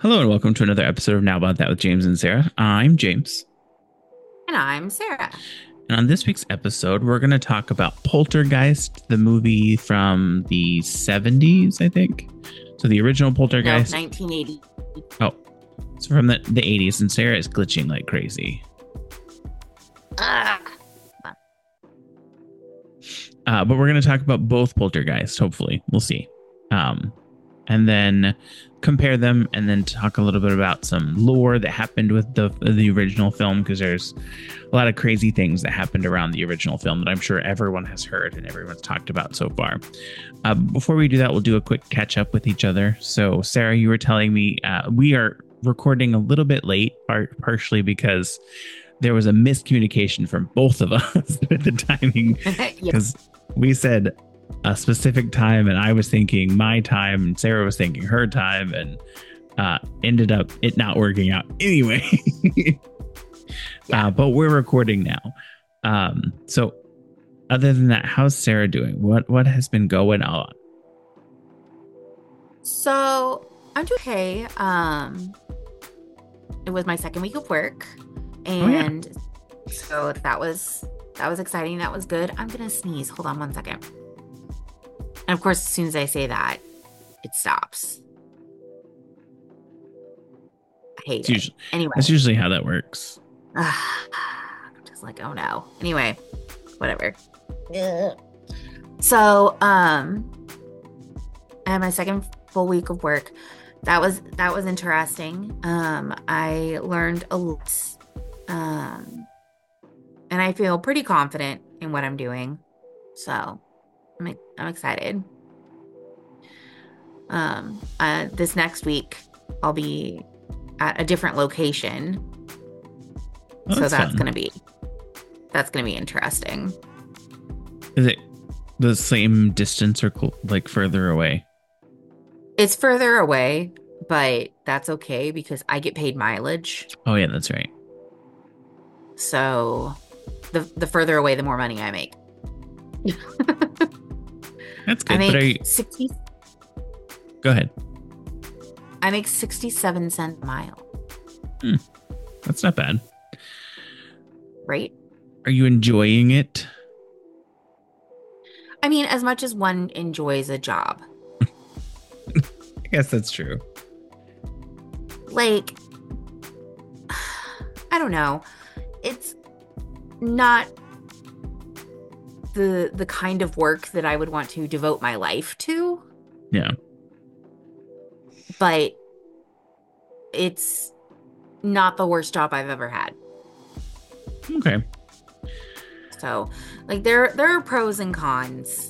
Hello and welcome to another episode of Now About That with James and Sarah. I'm James. And I'm Sarah. And on this week's episode, we're going to talk about Poltergeist, the movie from the 70s, I think. So the original No, Poltergeist. 1980. Oh, it's from the 80s, and Sarah is glitching like crazy. Ah. But we're going to talk about both Poltergeist, hopefully. We'll see. And then compare them and then talk a little bit about some lore that happened with the original film, because there's a lot of crazy things that happened around the original film that I'm sure everyone has heard and everyone's talked about so far. Before we do that, we'll do a quick catch up with each other. So Sarah, you were telling me we are recording a little bit late, partially because there was a miscommunication from both of us with the timing, Yep. because we said a specific time and I was thinking my time and Sarah was thinking her time, and ended up it not working out anyway. Yeah. But we're recording now. So other than that, how's Sarah doing? What has been going on? So I'm doing okay. It was my second week of work, Oh yeah. and so that was exciting. That was good. I'm gonna sneeze. Hold on one second. And of course, as soon as I say that, it stops. I hate It's it. usually Anyway, that's usually how that works. I'm just like, oh no. Anyway, whatever. Ugh. So, I had my second full week of work. That was interesting. I learned a lot. And I feel pretty confident in what I'm doing. So, I'm excited. This next week I'll be at a different location. Oh, So that's that's fun. gonna be interesting. Is it the same distance or like further away? It's further away, but that's okay because I get paid mileage. Oh yeah, that's right. So the further away, the more money I make. That's I good. But are make you 60 go ahead. I make 67 cents a mile, Hmm, that's not bad. right? Are you enjoying it? I mean, as much as one enjoys a job. I guess that's true. Like, I don't know. It's not the kind of work that I would want to devote my life to, Yeah. but it's not the worst job I've ever had. Okay. So, like there are pros and cons.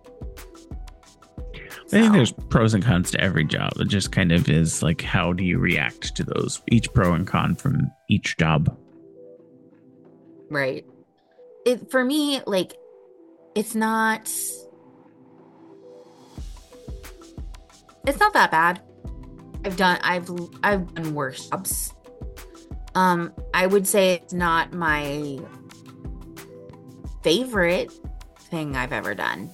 I think So, there's pros and cons to every job. It just kind of is like, how do you react to those, each pro and con from each job? right. It for me, like it's not it's not that bad. I've done worse jobs. I would say it's not my favorite thing I've ever done.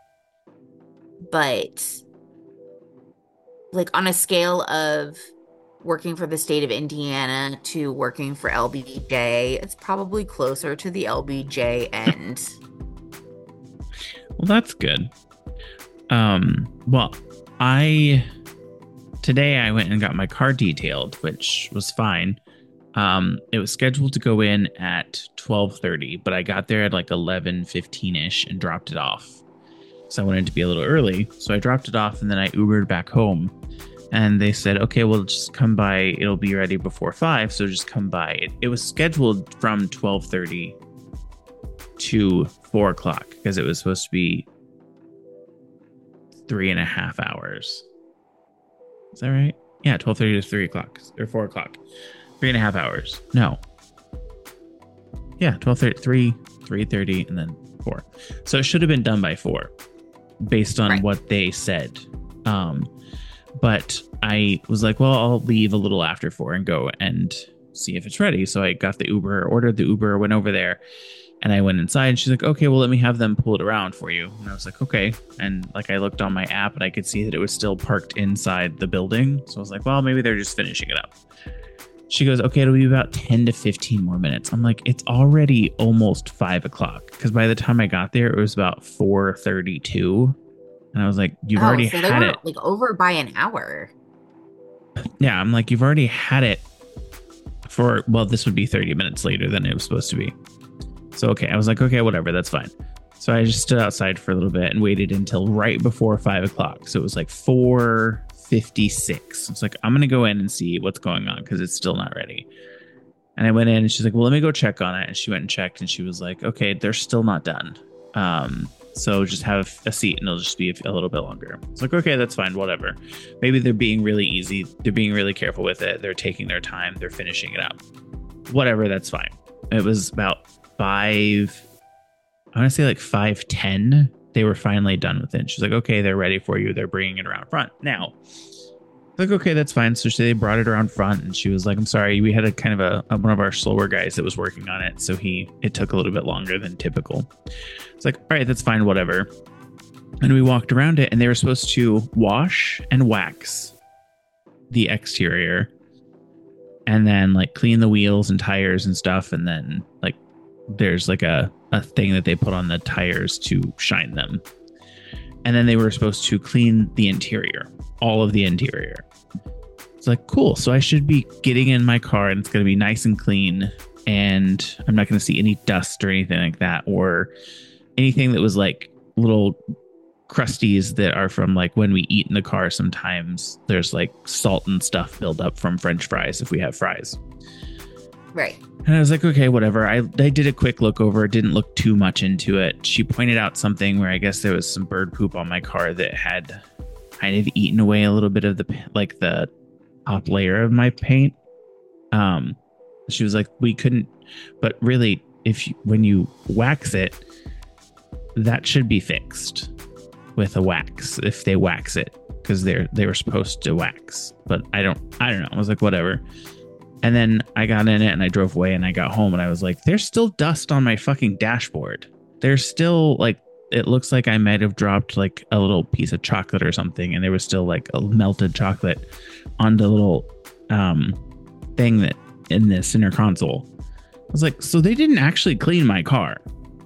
But like on a scale of working for the state of Indiana to working for LBJ, it's probably closer to the LBJ end. Well, that's good. Well, I today I went and got my car detailed, which was fine. It was scheduled to go in at 12:30, but I got there at like 11:15ish and dropped it off. So I wanted to be a little early. So I dropped it off and then I Ubered back home. And they said, okay, well, just come by. It'll be ready before 5. So just come by. It was scheduled from 12:30 to 4 o'clock because it was supposed to be 3.5 hours. Is that right? Yeah, 12:30 to 3 o'clock or 4 o'clock. 3.5 hours. No. Yeah, 12:30, 3:30, and then 4. So it should have been done by 4 based on Right. what they said. But I was like, well, I'll leave a little after 4 and go and see if it's ready. So I got the Uber, ordered the Uber, went over there, And I went inside and she's like, okay, well, let me have them pull it around for you. And I was like, okay. And like, I looked on my app and I could see that it was still parked inside the building. So I was like, well, maybe they're just finishing it up. She goes, okay, it'll be about 10 to 15 more minutes. I'm like, it's already almost 5 o'clock. Because by the time I got there, it was about 4:32. And I was like, you've already so they had were it. like over by an hour. Yeah, I'm like, you've already had it for, well, this would be 30 minutes later than it was supposed to be. So, okay, I was like, okay, whatever, that's fine. So I just stood outside for a little bit and waited until right before 5 o'clock. So it was like 4:56. It's like, I'm going to go in and see what's going on because it's still not ready. And I went in and she's like, well, let me go check on it. And she went and checked and she was like, okay, they're still not done. So just have a seat and it'll just be a little bit longer. It's like, okay, that's fine, whatever. Maybe they're being really easy. They're being really careful with it. They're taking their time. They're finishing it up. Whatever, that's fine. It was about I want to say like 5:10. They were finally done with it. She's like, okay, they're ready for you. They're bringing it around front now. Like, okay, that's fine. So they brought it around front and she was like, I'm sorry. We had a kind of one of our slower guys that was working on it. So it took a little bit longer than typical. It's like, all right, that's fine. Whatever. And we walked around it and they were supposed to wash and wax the exterior and then like clean the wheels and tires and stuff. And then like, there's like a thing that they put on the tires to shine them. And then they were supposed to clean the interior, all of the interior. It's like, cool. So I should be getting in my car and it's going to be nice and clean. And I'm not going to see any dust or anything like that, or anything that was like little crusties that are from like when we eat in the car. Sometimes there's like salt and stuff build up from French fries if we have fries. Right. And I was like, okay, whatever. I did a quick look over. Didn't look too much into it. She pointed out something where I guess there was some bird poop on my car that had kind of eaten away a little bit of the top layer of my paint. She was like, we couldn't, but really, when you wax it, that should be fixed with a wax if they wax it, because they were supposed to wax. But I don't know. I was like, whatever. And then I got in it and I drove away and I got home and I was like, there's still dust on my fucking dashboard. There's still like, it looks like I might have dropped like a little piece of chocolate or something. And there was still like a melted chocolate on the little thing that in the center console. I was like, so they didn't actually clean my car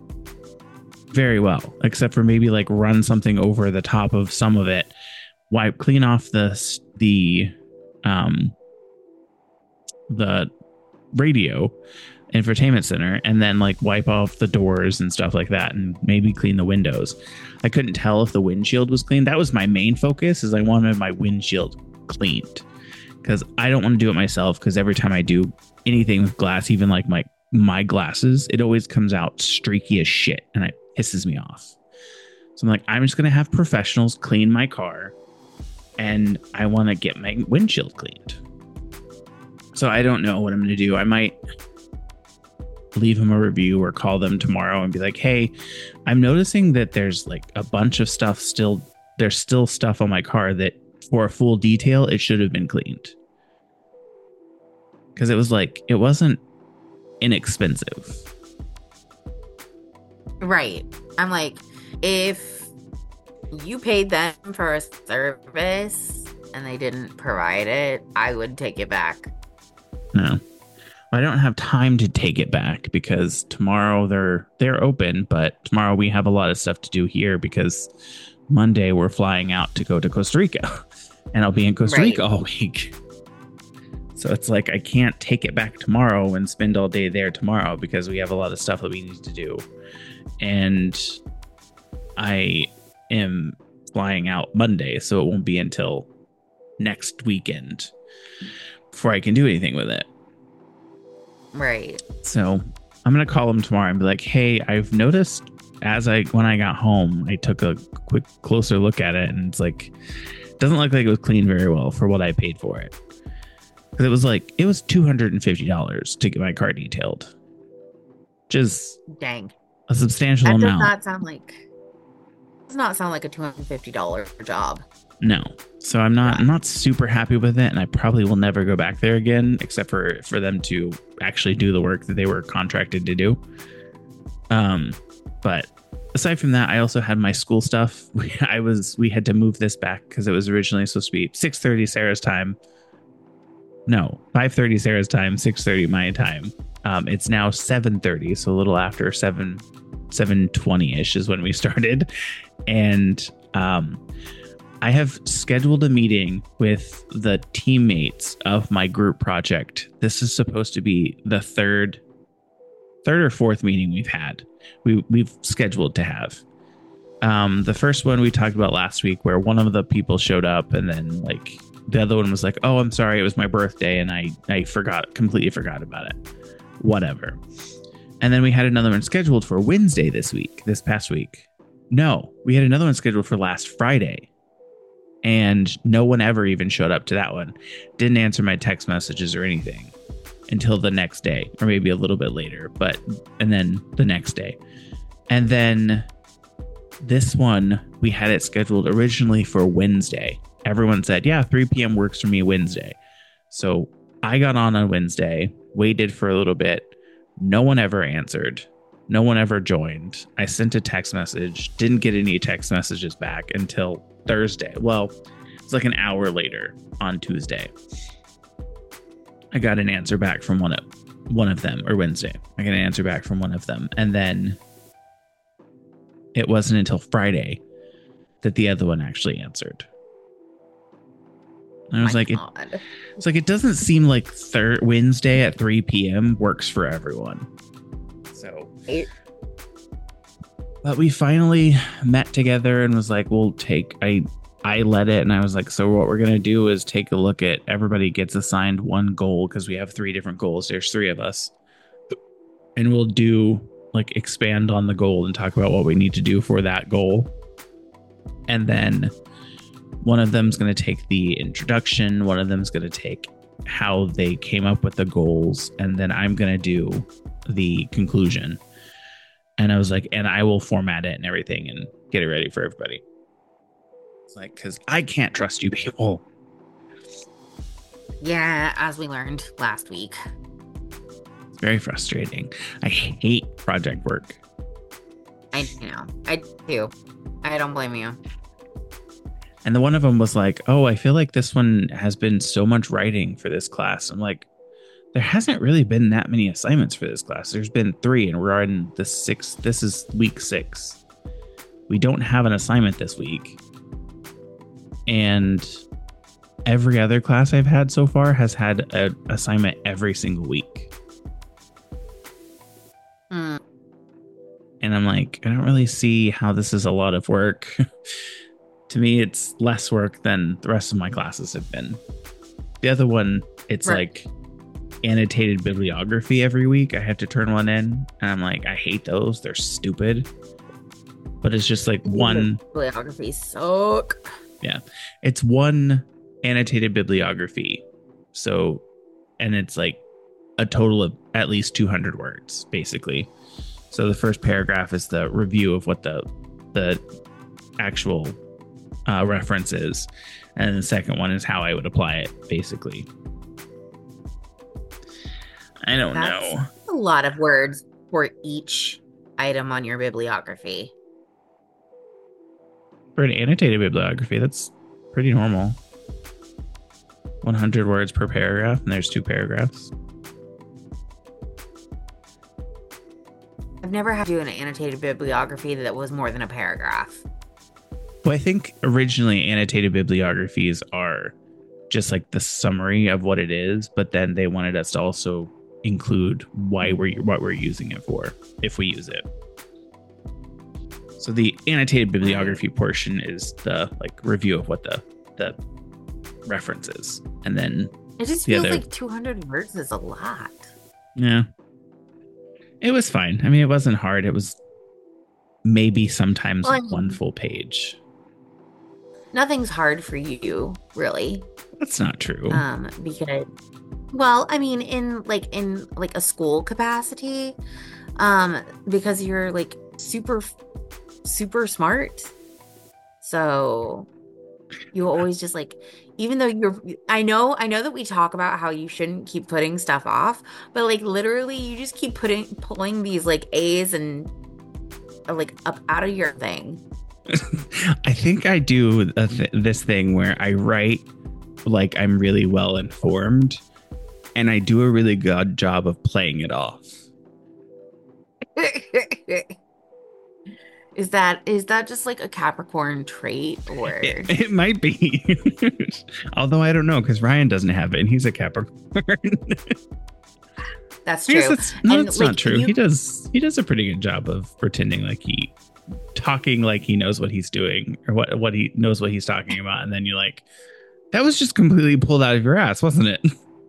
very well, except for maybe like run something over the top of some of it, clean off the radio infotainment center, and then like wipe off the doors and stuff like that, and maybe clean the windows. I couldn't tell if the windshield was clean. That was my main focus, is I wanted my windshield cleaned, because I don't want to do it myself, because every time I do anything with glass, even like my glasses, it always comes out streaky as shit and it pisses me off. So I'm like, I'm just gonna have professionals clean my car, and I want to get my windshield cleaned. So I don't know what I'm going to do. I might leave them a review or call them tomorrow and be like, hey, I'm noticing that there's like a bunch of stuff still. There's still stuff on my car that for a full detail, it should have been cleaned. Because it wasn't inexpensive. Right. I'm like, if you paid them for a service and they didn't provide it, I would take it back. No, I don't have time to take it back because tomorrow they're open, but tomorrow we have a lot of stuff to do here because Monday we're flying out to go to Costa Rica, and I'll be in Costa Rica all week. So it's like I can't take it back tomorrow and spend all day there tomorrow because we have a lot of stuff that we need to do. And I am flying out Monday, so it won't be until next weekend before I can do anything with it. Right. So I'm going to call them tomorrow and be like, hey, I've noticed when I got home, I took a quick closer look at it, and it's like, it doesn't look like it was cleaned very well for what I paid for it. Because it was $250 to get my car detailed. Just dang, a substantial amount. Does not sound like a $250 job. No. So I'm not super happy with it, and I probably will never go back there again, except for them to actually do the work that they were contracted to do. Um, but aside from that, I also had my school stuff. We had to move this back because it was originally supposed to be 6:30 Sarah's time. No, 5:30 Sarah's time, 6:30 my time. It's now 7:30, so a little after 7:20 ish is when we started, and I have scheduled a meeting with the teammates of my group project. This is supposed to be the third or fourth meeting we've scheduled to have. The first one we talked about last week, where one of the people showed up, and then like the other one was like, "Oh, I'm sorry, it was my birthday, and I completely forgot about it." Whatever. And then we had another one scheduled for Wednesday this past week. No, we had another one scheduled for last Friday, and no one ever even showed up to that one. Didn't answer my text messages or anything until the next day, or maybe a little bit later, and then the next day. And then this one, we had it scheduled originally for Wednesday. Everyone said, yeah, 3 p.m. works for me Wednesday. So I got on Wednesday, waited for a little bit. No one ever answered. No one ever joined. I sent a text message, didn't get any text messages back until Thursday. Well, it's like an hour later on Tuesday. I got an answer back from one of them, or Wednesday. I got an answer back from one of them. And then it wasn't until Friday that the other one actually answered. And I was like, it doesn't seem like Wednesday at 3 p.m. works for everyone. So, but we finally met together and was like, I led it, and I was like, so what we're going to do is take a look at, everybody gets assigned one goal, because we have 3 different goals. There's 3 of us. And we'll expand on the goal and talk about what we need to do for that goal. And then one of them's going to take the introduction. One of them's going to take how they came up with the goals. And then I'm going to do the conclusion. And I was like, and I will format it and everything and get it ready for everybody. It's like, because I can't trust you people. Yeah, as we learned last week. It's very frustrating. I hate project work. I know. I do. I don't blame you. And the one of them was like, oh, I feel like this one has been so much writing for this class. I'm like, there hasn't really been that many assignments for this class. There's been 3, and we're in the 6th. This is week 6. We don't have an assignment this week. And every other class I've had so far has had an assignment every single week. And I'm like, I don't really see how this is a lot of work. To me, it's less work than the rest of my classes have been. The other one, it's like annotated bibliography every week. I have to turn one in, and I'm like, I hate those. They're stupid. But it's just like one bibliography suck. Yeah, it's one annotated bibliography. So, and it's like a total of at least 200 words, basically. So the first paragraph is the review of what the actual reference is, and the second one is how I would apply it, basically. I don't know. A lot of words for each item on your bibliography. For an annotated bibliography, that's pretty normal. 100 words per paragraph, and there's 2 paragraphs. I've never had to do an annotated bibliography that was more than a paragraph. Well, I think originally annotated bibliographies are just like the summary of what it is, but then they wanted us to also include what we're using it for, if we use it. So the annotated bibliography portion is the review of what the reference is, and then it just feels like 200 words is a lot. Yeah, it was fine. I mean, it wasn't hard. It was maybe sometimes one full page. Nothing's hard for you, really. That's not true. Because, well, I mean, in a school capacity, because you're super smart. So you always just even though I know that we talk about how you shouldn't keep putting stuff off, but literally you just keep pulling these A's and like up out of your thing. I think I do this thing where I write like I'm really well informed, and I do a really good job of playing it off. Is that just like a Capricorn trait or It might be. Although I don't know, because Ryan doesn't have it and he's a Capricorn. that's I guess true? that's Like not true. He does a pretty good job of pretending like talking like he knows what he's doing, or what he knows what he's talking about, and then you're like, that was just completely pulled out of your ass, wasn't it?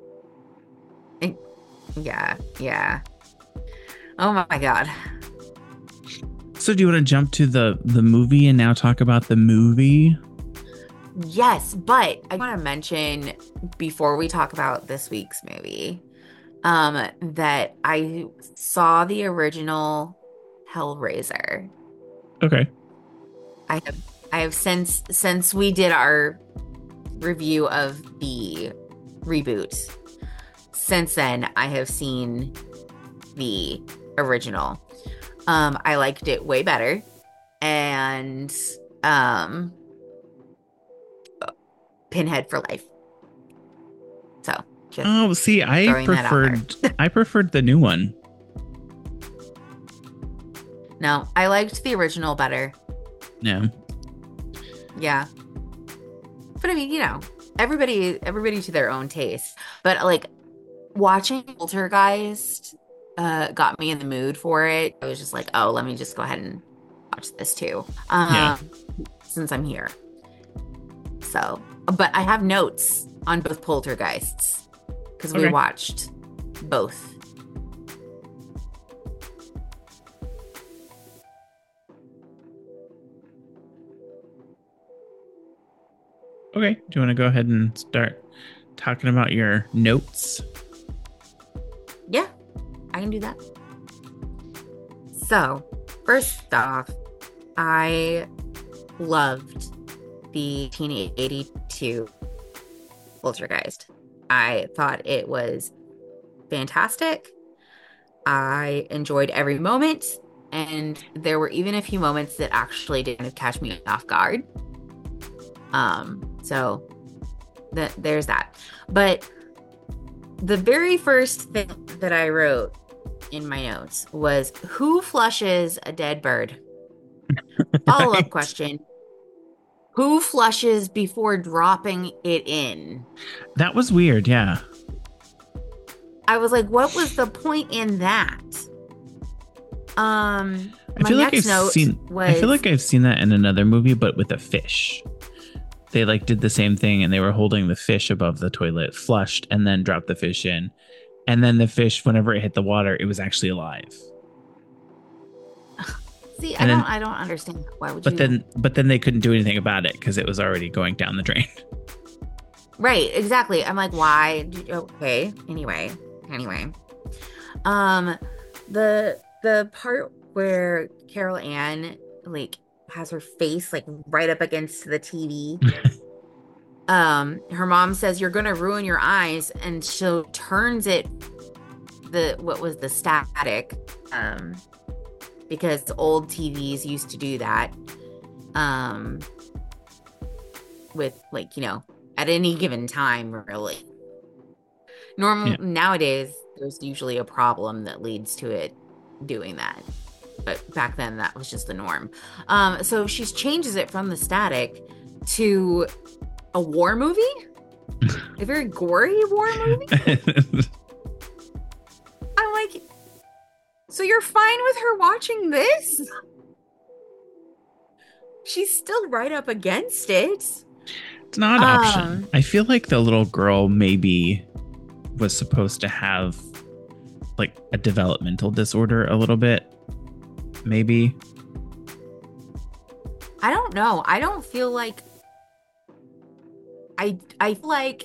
Yeah, yeah. Oh my God. So do you want to jump to the movie and now talk about the movie? Yes, but I want to mention before we talk about this week's movie, that I saw the original Hellraiser. Okay. I have since we did our review of the reboot. Since then, I have seen the original. I liked it way better, and Pinhead for life. So, just see, throwing that out there. I preferred the new one. No, I liked the original better. Yeah. Yeah. But I mean, everybody to their own taste. But like watching Poltergeist got me in the mood for it. I was just like, oh, let me just go ahead and watch this too. Yeah. Since I'm here. So, but I have notes on both Poltergeists because we watched both. Okay. Do you want to go ahead and start talking about your notes? Yeah, I can do that. So, first off, I loved the 1982 Poltergeist. I thought it was fantastic. I enjoyed every moment, and there were even a few moments that actually didn't catch me off guard. So there's that. But the very first thing that I wrote in my notes was, who flushes a dead bird? Follow-up question. Who flushes before dropping it in? That was weird, yeah. I was like, what was the point in that? I feel like I've seen that in another movie, but with a fish. They like did the same thing, and they were holding the fish above the toilet, flushed, and then dropped the fish in. And then the fish, whenever it hit the water, it was actually alive. See, I don't understand. Why would you? But then they couldn't do anything about it because it was already going down the drain. Right, exactly. I'm like, why? Okay. Anyway. The part where Carol Ann like has her face like right up against the TV. Her mom says, you're gonna ruin your eyes, and she turns it the static, because old TVs used to do that, with like, at any given time, really. Nowadays there's usually a problem that leads to it doing that, but back then that was just the norm. So she changes it from the static to a war movie, a very gory war movie. I'm like, so you're fine with her watching this? She's still right up against it. It's an odd option. I feel like the little girl maybe was supposed to have like a developmental disorder a little bit. Maybe. I don't know. I don't feel like I feel like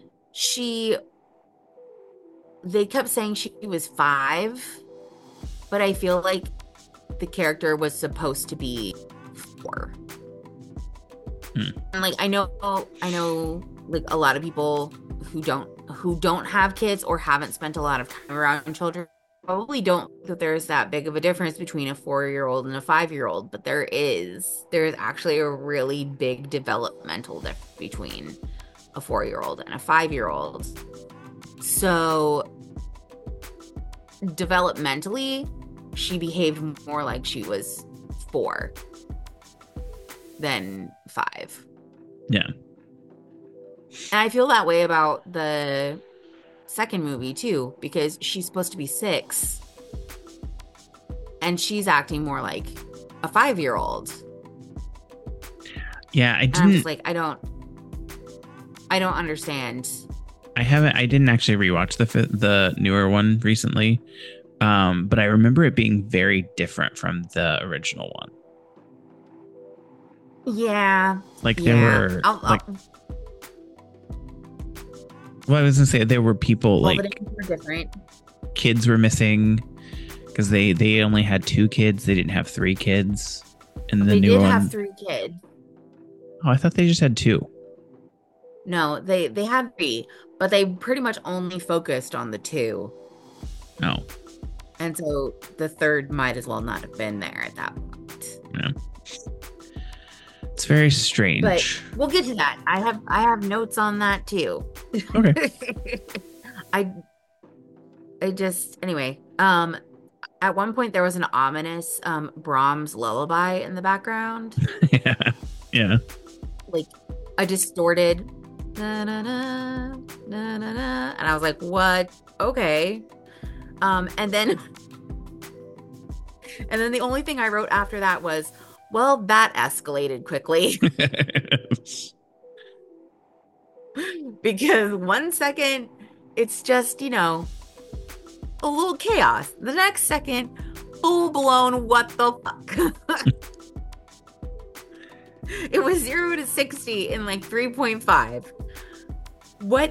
they kept saying she was 5, but I feel like the character was supposed to be 4. And like I know like a lot of people who don't have kids or haven't spent a lot of time around children probably don't think that there's that big of a difference between a 4-year-old and a 5-year-old, but there is. There's actually a really big developmental difference between a 4-year-old and a 5-year-old. So developmentally, she behaved more like she was 4 than 5. Yeah. And I feel that way about the second movie too, because she's supposed to be 6 and she's acting more like a 5-year-old. Yeah, I And I'm just didn't. like, I don't understand. I didn't actually rewatch the newer one recently, but I remember it being very different from the original one. Yeah, Like there yeah. were like, well, I was gonna say there were people All the like names were different. kids were missing because they only had 2 kids. They didn't have 3 kids. And the They new did one, have 3 kids. oh, I thought they just had 2. No, they had 3, but they pretty much only focused on the 2. Oh, And so the third might as well not have been there at that point. yeah. It's very But strange. we'll get to that. I have notes on that too. Okay. I I just anyway, at one point there was an ominous Brahms lullaby in the background, Yeah. Yeah. like a distorted na na na na na na, and I was like, "What? Okay." And then the only thing I wrote after that was, "Well, that escalated quickly." Because one second it's just, a little chaos. The next second, full blown, what the fuck? It was 0 to 60 in like 3.5. What?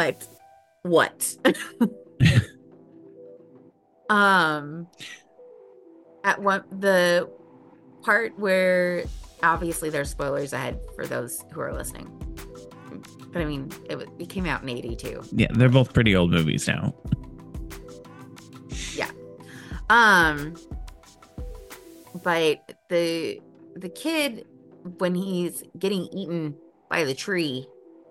At the part where obviously there's spoilers ahead for those who are listening. But I mean, it came out in 82. Yeah, they're both pretty old movies now. Yeah. But the kid, when he's getting eaten by the tree,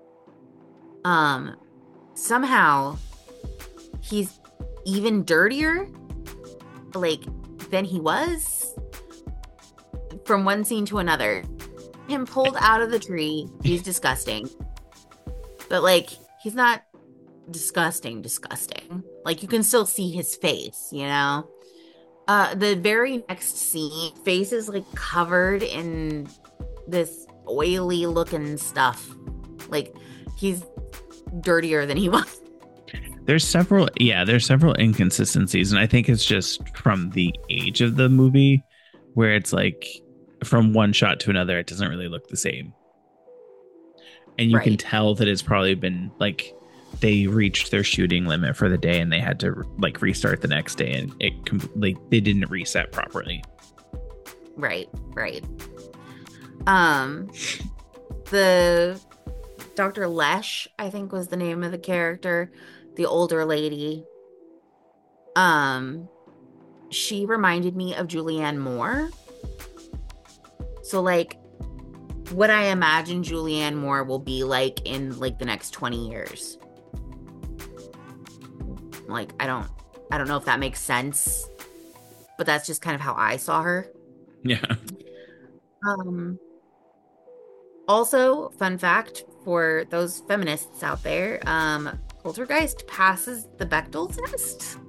somehow he's even dirtier, like, than he was from one scene to another. Him pulled out of the tree, he's disgusting. But like, he's not disgusting. Like, you can still see his face, the very next scene, face is like covered in this oily looking stuff. Like, he's dirtier than he was. There's several inconsistencies, and I think it's just from the age of the movie, where it's like from one shot to another, it doesn't really look the same. And you can tell that it's probably been like they reached their shooting limit for the day and they had to like restart the next day, and they didn't reset properly. Right. The Dr. Lesh, I think, was the name of the character, the older lady. She reminded me of Julianne Moore. So like, what I imagine Julianne Moore will be like in like the next 20 years. Like, I don't know if that makes sense, but that's just kind of how I saw her. Yeah. Also, fun fact for those feminists out there, Poltergeist passes the Bechdel test,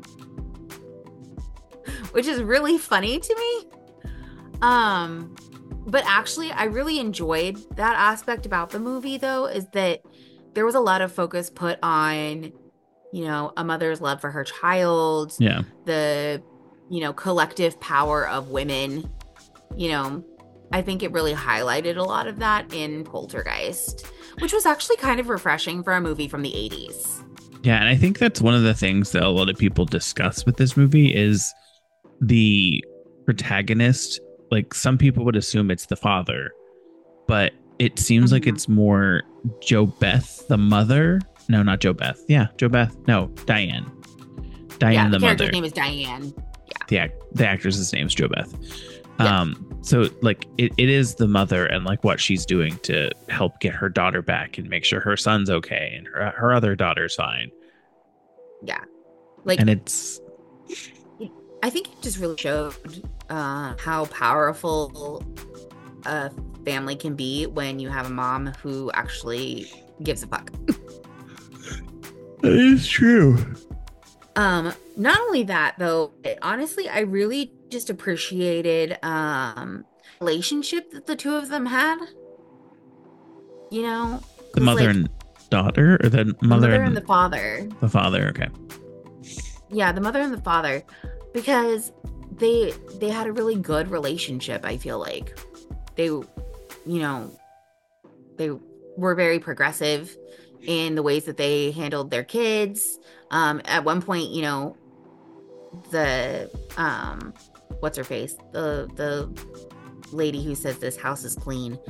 which is really funny to me. But actually, I really enjoyed that aspect about the movie, though, is that there was a lot of focus put on, a mother's love for her child. Yeah. The, collective power of women. I think it really highlighted a lot of that in Poltergeist, which was actually kind of refreshing for a movie from the 80s. Yeah, and I think that's one of the things that a lot of people discuss with this movie is the protagonist. Like, some people would assume it's the father, but it seems like it's more JoBeth, the mother. No, not JoBeth. Yeah, JoBeth. No, Diane. Diane, The the character's mother. name is Diane. The actress's name's Jo Beth. Yeah. So like it is the mother and like what she's doing to help get her daughter back and make sure her son's okay and her other daughter's fine. Yeah. Like, And it's I think it just really showed how powerful a family can be when you have a mom who actually gives a fuck. that is true. Not only that though, honestly, I really just appreciated relationship that the two of them had. You know, The it was mother like and daughter, or the the mother mother and the father. the father. Okay. Yeah, the mother and the father, because they had a really good relationship. I feel like they, you know, they were very progressive in the ways that they handled their kids. At one point, you know, the what's her face, the lady who says this house is clean,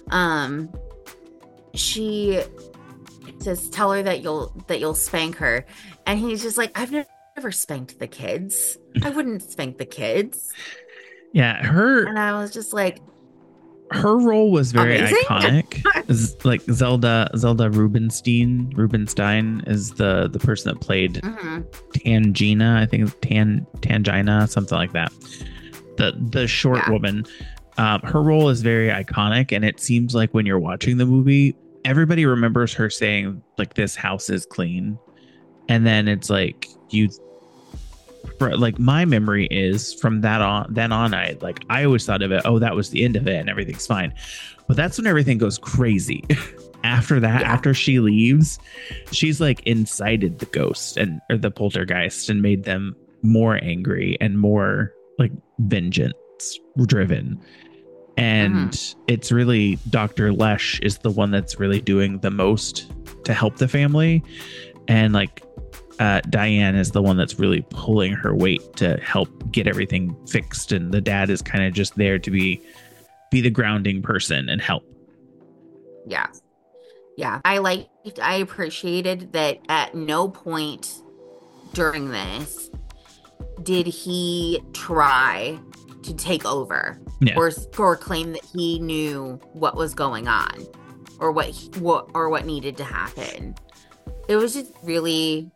she says, tell her that you'll spank her, and he's just like, I've never spanked the kids. I wouldn't spank the kids. Yeah, her And I was just like, role was very amazing. iconic. Like Zelda Rubinstein is the person that played Mhm. Tangina, I think Tangina, something like that. The short Yeah. woman. Her role is very iconic, and it seems like when you're watching the movie, everybody remembers her saying like, "This house is clean," and then it's like like my memory is from then on, I always thought of it, oh, that was the end of it and everything's fine. But that's when everything goes crazy. After that, Yeah. after she leaves, she's like incited the ghost or the poltergeist and made them more angry and more like vengeance driven. And it's really Dr. Lesh is the one that's really doing the most to help the family. And like Diane is the one that's really pulling her weight to help get everything fixed, and the dad is kind of just there to be the grounding person and help. Yeah. I appreciated that at no point during this did he try to take over, Yeah. or claim that he knew what was going on or what needed to happen. It was just really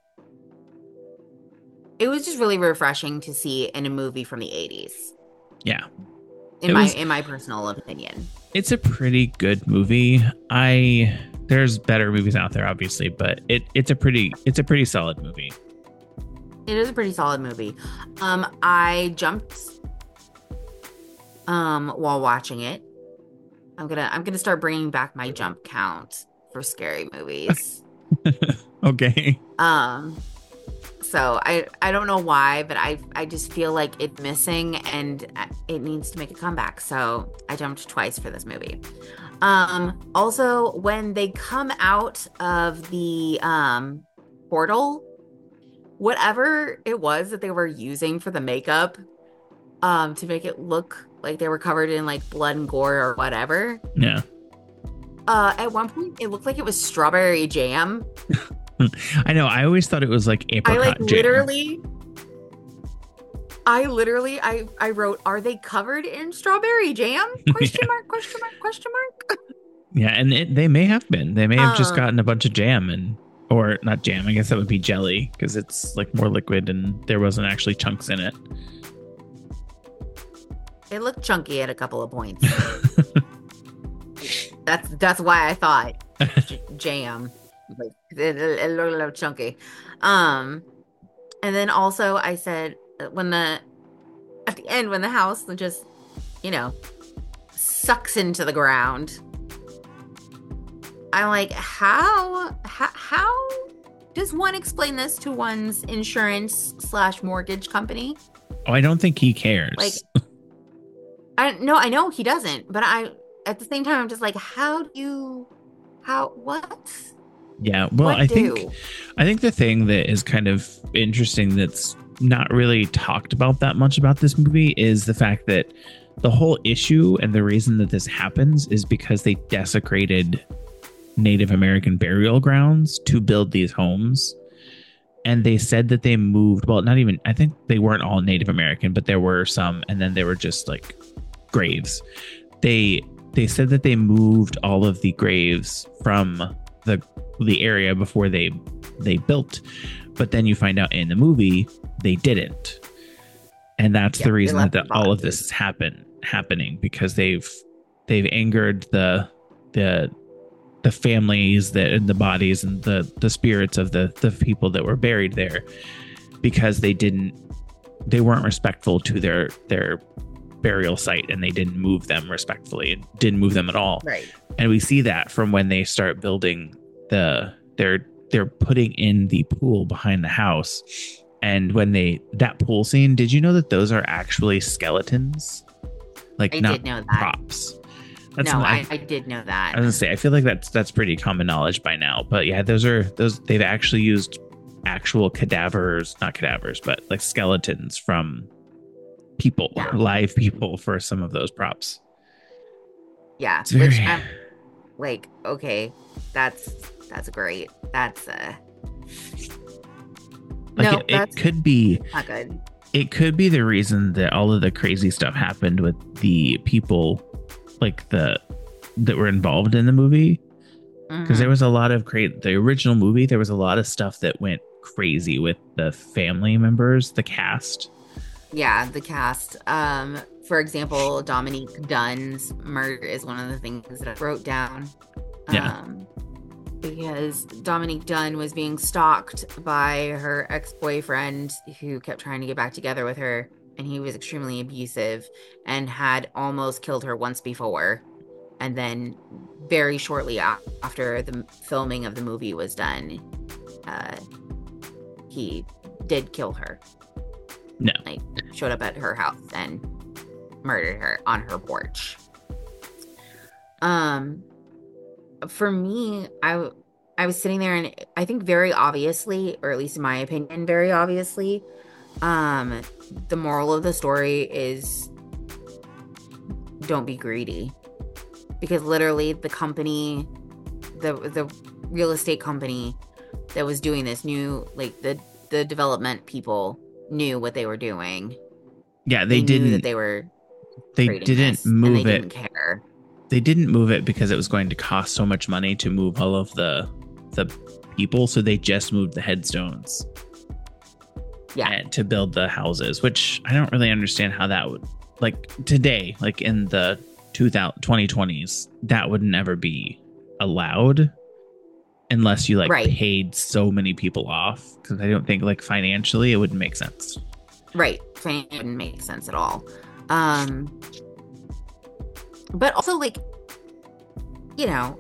refreshing to see in a movie from the 80s. Yeah. In my personal opinion. It's a pretty good movie. There's better movies out there, obviously, but it's a pretty solid movie. It is a pretty solid movie. I jumped while watching it. I'm gonna start bringing back my jump count for scary movies. Okay. So I don't know why, but I just feel like it's missing and it needs to make a comeback. So I jumped twice for this movie. Also, when they come out of the portal, whatever it was that they were using for the makeup, to make it look like they were covered in like blood and gore or whatever. Yeah. At one point, it looked like it was strawberry jam. I know. I always thought it was like apricot jam. I wrote, are they covered in strawberry jam? Question mark, question mark, question mark. Yeah, and they may have been. They may have just gotten a bunch of jam or not jam. I guess that would be jelly because it's like more liquid and there wasn't actually chunks in it. It looked chunky at a couple of points. That's why I thought jam. Like, it looked a little chunky. And then also I said at the end when the house just, sucks into the ground. I'm like, how does one explain this to one's insurance/mortgage company? Oh, I don't think he cares. Like, I know he doesn't, but at the same time, I'm just like, what? Yeah, well, I think the thing that is kind of interesting that's not really talked about that much about this movie is the fact that the whole issue and the reason that this happens is because they desecrated Native American burial grounds to build these homes. and they said that they moved, well, not even, I think they weren't all Native American, but there were some, and then they were just like graves. They said that they moved all of the graves from the area before they built, but then you find out in the movie they didn't, and that's the reason that all of this is happening, because they've angered the families that and the bodies and the spirits of the people that were buried there, because they weren't respectful to their burial site, and they didn't move them respectfully, and didn't move them at all. Right. And we see that from when they start building they're putting in the pool behind the house. And when that pool scene, did you know that those are actually skeletons? Like, I not did know that. props. I did know that. I was gonna say, I feel like that's pretty common knowledge by now. But yeah, those they've actually used actual not cadavers, but like skeletons from people, live people, for some of those props. Yeah, it's very... which I'm like, okay, that's great. That's like it could be not good. It could be the reason that all of the crazy stuff happened with the people, like that were involved in the movie, because there was a lot of the original movie. There was a lot of stuff that went crazy with the family members, the cast. Yeah, the cast. For example, Dominique Dunn's murder is one of the things that I wrote down. Yeah. Because Dominique Dunn was being stalked by her ex-boyfriend, who kept trying to get back together with her, and he was extremely abusive and had almost killed her once before. And then very shortly after the filming of the movie was done, he did kill her. No. Like, showed up at her house and murdered her on her porch. For me, I was sitting there, and I think very obviously, or at least in my opinion, very obviously, the moral of the story is don't be greedy. Because literally the company, the real estate company that was doing this knew, like, the development people knew what they were doing. Yeah, they didn't. Knew that they were. They didn't move it. They didn't care. They didn't move it because it was going to cost so much money to move all of the people, so they just moved the headstones. Yeah. And to build the houses, which I don't really understand how that would, like, today, like in the 2020s, that would never be allowed unless you paid so many people off, because I don't think, like, financially it wouldn't make sense. Right. Financially wouldn't make sense at all. But also, like, you know,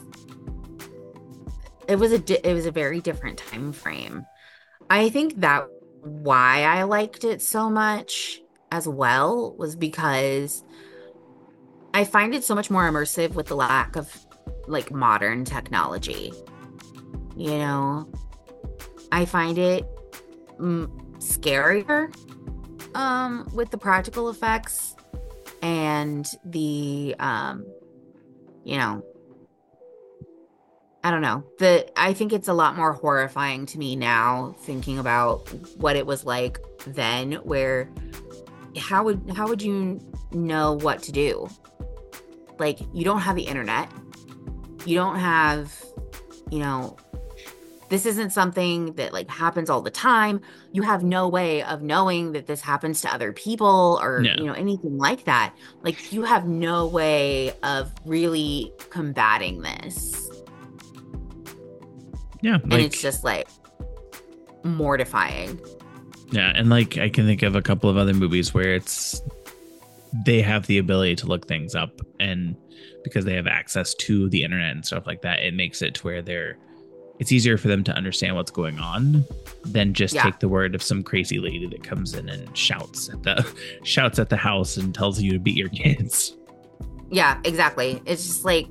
it was a very different time frame. I think that why I liked it so much as well was because I find it so much more immersive with the lack of, like, modern technology. You know, I find it scarier with the practical effects and the you know, I don't know, I think it's a lot more horrifying to me now, thinking about what it was like then, where how would you know what to do? Like, you don't have the internet, you don't have, you know, this isn't something that, like, happens all the time. You have no way of knowing that this happens to other people or, you know, anything like that. Like, you have no way of really combating this. Yeah. And it's just, like, mortifying. Yeah. And, like, I can think of a couple of other movies where they have the ability to look things up, and because they have access to the internet and stuff like that, it makes it to where it's easier for them to understand what's going on than just take the word of some crazy lady that comes in and shouts at the house and tells you to beat your kids. Yeah, exactly. It's just like,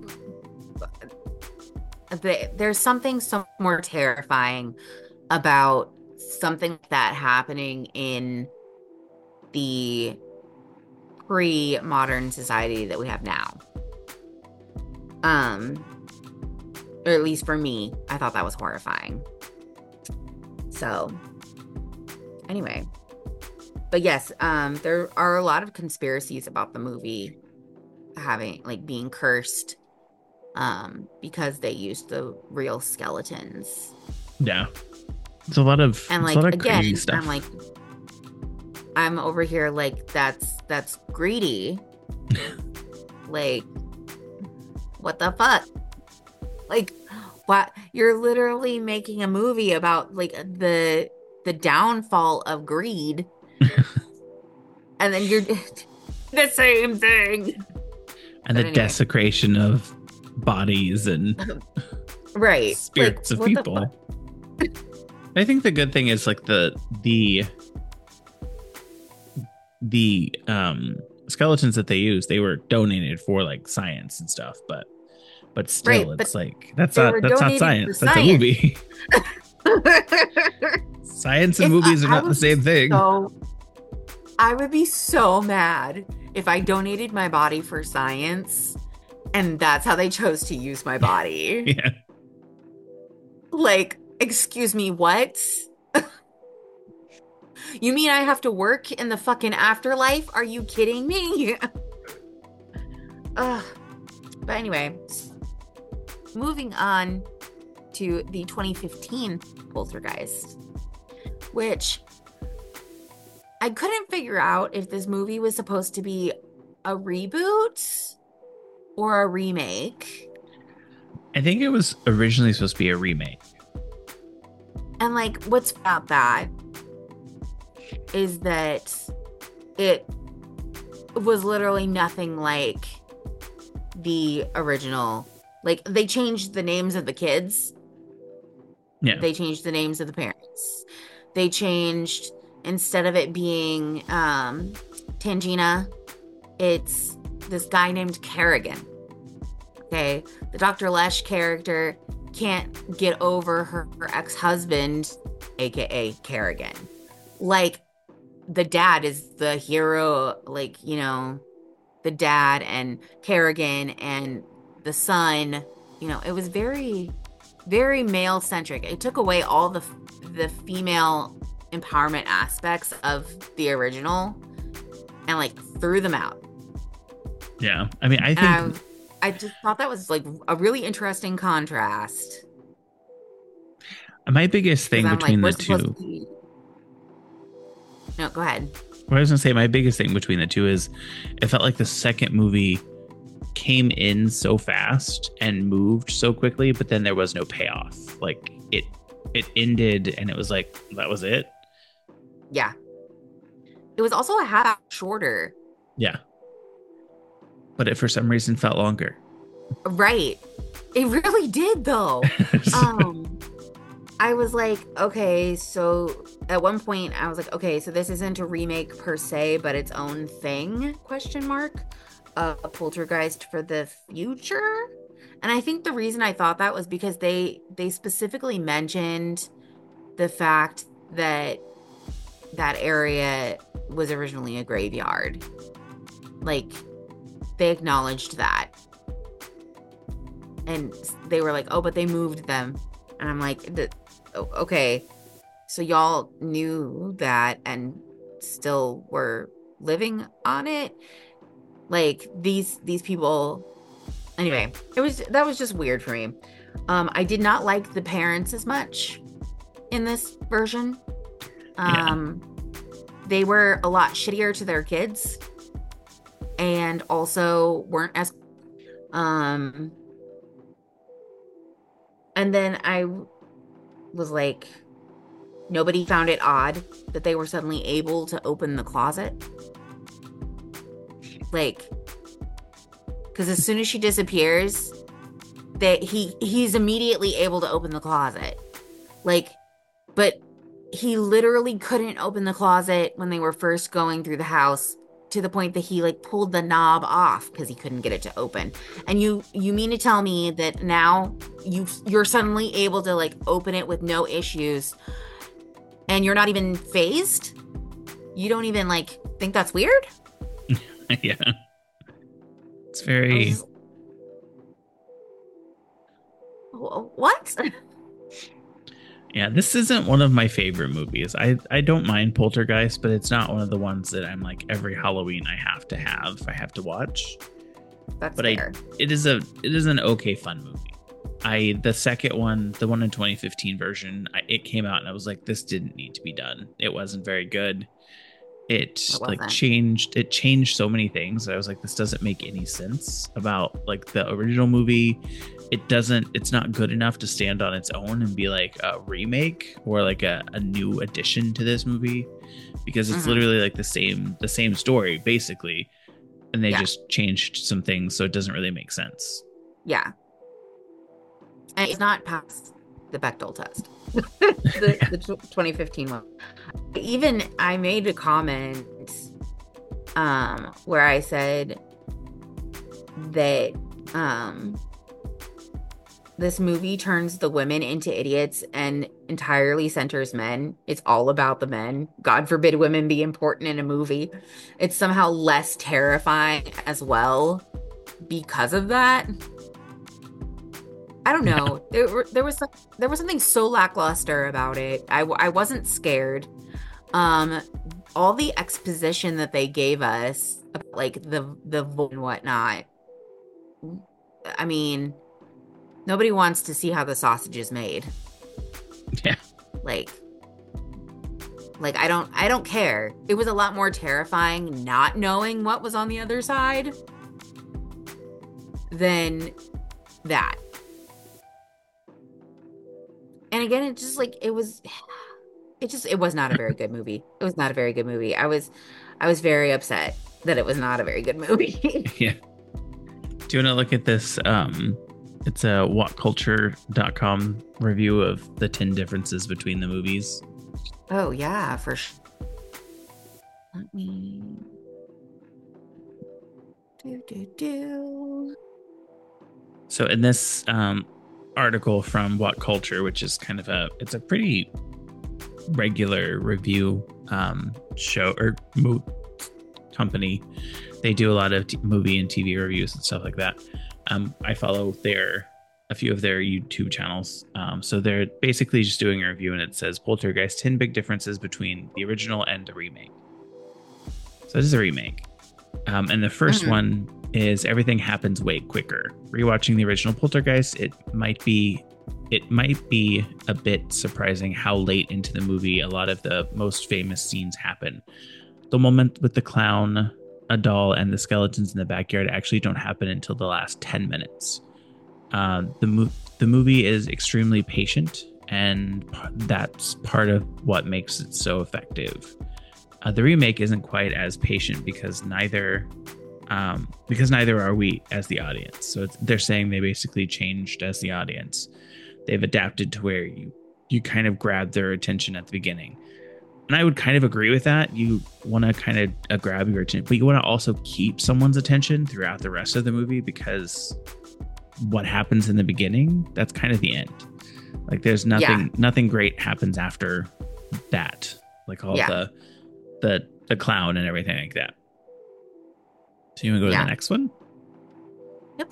there's something so more terrifying about something like that happening in the pre-modern society that we have now. Or at least for me, I thought that was horrifying. So anyway, but yes, there are a lot of conspiracies about the movie having like being cursed because they used the real skeletons. Yeah. It's And a lot like of crazy again, I'm stuff. like I'm over here like that's greedy. Like what the fuck? Like what you're literally making a movie about like the downfall of greed and then you're the same thing. And But the anyway, desecration of bodies and right. Like spirits of what the fuck? people. I think the good thing is like the skeletons that they use, they were donated for like science and stuff, but still Right, but it's like they were that's not donated for science. That's a science. movie. Science and If movies are I not the would be same thing. so I would be so mad if I donated my body for science and that's how they chose to use my body. Yeah. Like, excuse me, what? You mean I have to work in the fucking afterlife? Are you kidding me? Ugh. But anyway, moving on to the 2015 Poltergeist, which I couldn't figure out if this movie was supposed to be a reboot or a remake. I think it was originally supposed to be a remake. And like, what's about that is that it was literally nothing like the original. Like, they changed the names of the kids, Yeah. they changed the names of the parents, they changed, instead of it being Tangina, it's this guy named Kerrigan. Okay, the Dr. Lesh character can't get over her ex-husband, aka Kerrigan. Like, the dad is the hero, like, you know, the dad and Kerrigan and the son, you know, it was very, very male centric. It took away all the female empowerment aspects of the original and like threw them out. Yeah. I mean, I think And I just thought that was like a really interesting contrast my biggest because thing I'm like, between we're the supposed to two, be. No, go ahead. what I was going to say, my biggest thing between the two is it felt like the second movie came in so fast and moved so quickly, but then there was no payoff. Like it ended and it was like, that was it. Yeah. It was also a half hour shorter. Yeah. But it for some reason felt longer. Right. It really did though. Um, I was like, okay, so at one point I was like, okay, so this isn't a remake per se, but its own thing, question mark. A poltergeist for the future. And I think the reason I thought that was because they specifically mentioned the fact that that area was originally a graveyard. Like they acknowledged that. And they were like, "Oh, but they moved them." And I'm like, "Okay. So y'all knew that and still were living on it?" Like these people. Anyway, that was just weird for me. I did not like the parents as much in this version. Yeah. They were a lot shittier to their kids and also weren't as um and then I was like, nobody found it odd that they were suddenly able to open the closet. Like, because as soon as she disappears, that he's immediately able to open the closet. Like, but he literally couldn't open the closet when they were first going through the house, to the point that he like pulled the knob off because he couldn't get it to open. And you mean to tell me that now you're suddenly able to like open it with no issues and you're not even phased? You don't even like think that's weird? Yeah. It's very What? Yeah, this isn't one of my favorite movies. I don't mind Poltergeist, but it's not one of the ones that I'm like every Halloween I have to watch. That's But fair. it is an okay fun movie. The second one, the one in 2015 version, it came out and I was like, this didn't need to be done. It wasn't very good. It like wasn't. changed so many things. I was like, this doesn't make any sense about like the original movie. It's not good enough to stand on its own and be like a remake or like a new addition to this movie, because it's literally like the same story basically, and they just changed some things, so it doesn't really make sense. Yeah. And it's not past the Bechdel test. the 2015 one. Even I made a comment where I said that this movie turns the women into idiots and entirely centers men. It's all about the men. God forbid women be important in a movie. It's somehow less terrifying as well because of that. I don't know. There was something so lackluster about it. I wasn't scared. All the exposition that they gave us, like the and whatnot. I mean, nobody wants to see how the sausage is made. Yeah. Like I don't care. It was a lot more terrifying not knowing what was on the other side than that. And again, it just like it was not a very good movie. It was not a very good movie. I was very upset that it was not a very good movie. Yeah. Do you want to look at this? It's a whatculture.com review of the 10 differences between the movies. Oh yeah, for sure. Let me do. So in this article from What Culture, which is kind of it's a pretty regular review show or company. They do a lot of movie and TV reviews and stuff like that. I follow a few of their YouTube channels. So they're basically just doing a review, and it says Poltergeist 10 big differences between the original and the remake. So this is a remake. And the first one is everything happens way quicker. Rewatching the original Poltergeist, it might be a bit surprising how late into the movie a lot of the most famous scenes happen. The moment with the clown, a doll, and the skeletons in the backyard actually don't happen until the last 10 minutes. The movie is extremely patient, and that's part of what makes it so effective. The remake isn't quite as patient because neither are we as the audience. So they're saying they basically changed as the audience. They've adapted to where you kind of grab their attention at the beginning. And I would kind of agree with that. You want to kind of grab your attention, but you want to also keep someone's attention throughout the rest of the movie, because what happens in the beginning, that's kind of the end. Like there's nothing great happens after that. Like all the clown and everything like that. So you want to go to the next one? Yep.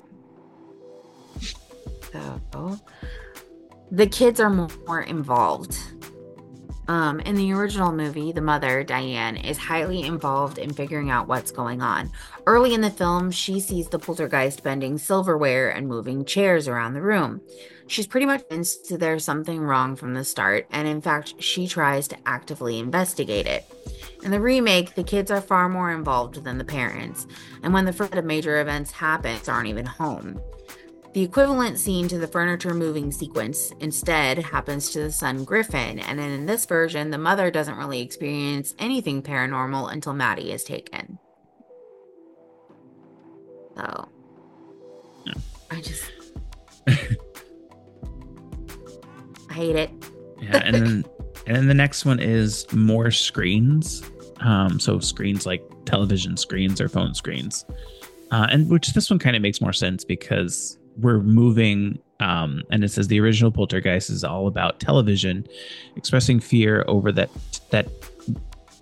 So the kids are more involved. In the original movie, the mother, Diane, is highly involved in figuring out what's going on. Early in the film, she sees the poltergeist bending silverware and moving chairs around the room. She's pretty much convinced there's something wrong from the start, and in fact, she tries to actively investigate it. In the remake, the kids are far more involved than the parents, and when the first of major events happen, they aren't even home. The equivalent scene to the furniture moving sequence instead happens to the son Griffin, and in this version, the mother doesn't really experience anything paranormal until Maddie is taken. So, I just I hate it. Yeah, and then the next one is more screens. So screens like television screens or phone screens, and which this one kind of makes more sense because we're moving, and it says the original Poltergeist is all about television, expressing fear over that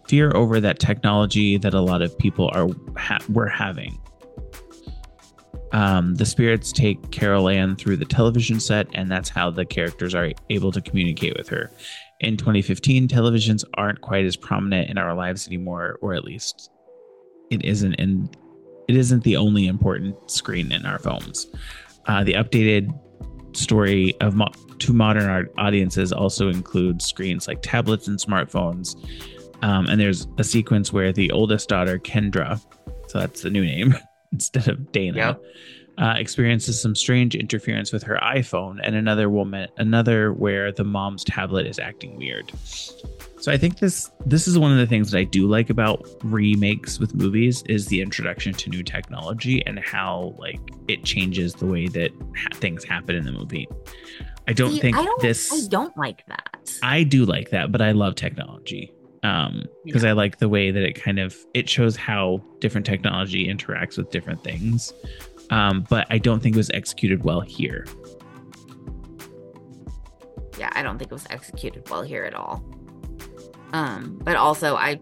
technology that a lot of people were having. The spirits take Carol Ann through the television set, and that's how the characters are able to communicate with her. In 2015, televisions aren't quite as prominent in our lives anymore, or at least it isn't the only important screen in our phones. The updated story of to modern audiences also includes screens like tablets and smartphones. And there's a sequence where the oldest daughter, Kendra, so that's the new name instead of Dana, Yep. Experiences some strange interference with her iPhone, and another where the mom's tablet is acting weird. So I think this is one of the things that I do like about remakes with movies is the introduction to new technology and how like it changes the way that things happen in the movie. I don't think I this. don't like that. I do like that, but I love technology because I like the way that it shows how different technology interacts with different things. But I don't think it was executed well here. Yeah, I don't think it was executed well here at all. But also I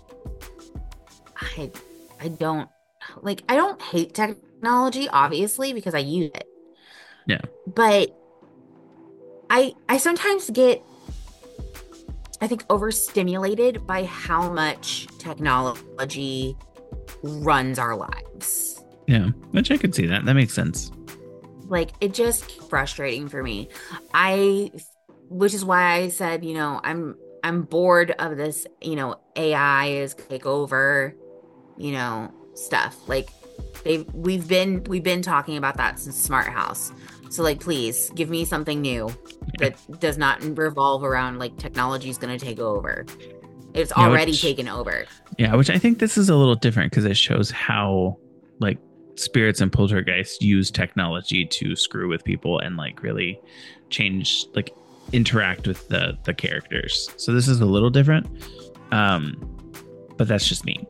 don't hate technology, obviously, because I use it. Yeah. But I sometimes get, I think, overstimulated by how much technology runs our lives. Yeah, which I could see that. That makes sense. Like, it just frustrating for me. Which is why I said, I'm bored of this, AI is take over, stuff. Like we've been talking about that since Smart House. So like, please give me something new that does not revolve around like technology is going to take over. It's already taken over. Yeah, which I think this is a little different because it shows how like spirits and poltergeists use technology to screw with people and like really change, like interact with the characters. So this is a little different, but that's just me.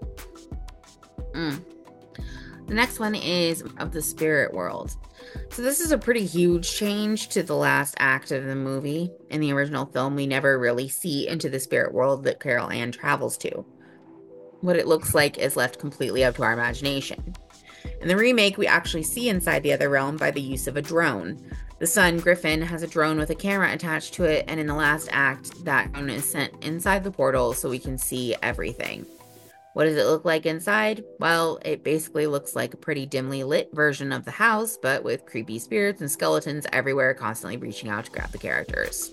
The next one is of the spirit world. So this is a pretty huge change to the last act of the movie. In the original film, we never really see into the spirit world that Carol Ann travels to. What it looks like is left completely up to our imagination. In the remake, we actually see inside the other realm by the use of a drone. The son, Griffin, has a drone with a camera attached to it, and in the last act, that drone is sent inside the portal so we can see everything. What does it look like inside? Well, it basically looks like a pretty dimly lit version of the house, but with creepy spirits and skeletons everywhere constantly reaching out to grab the characters.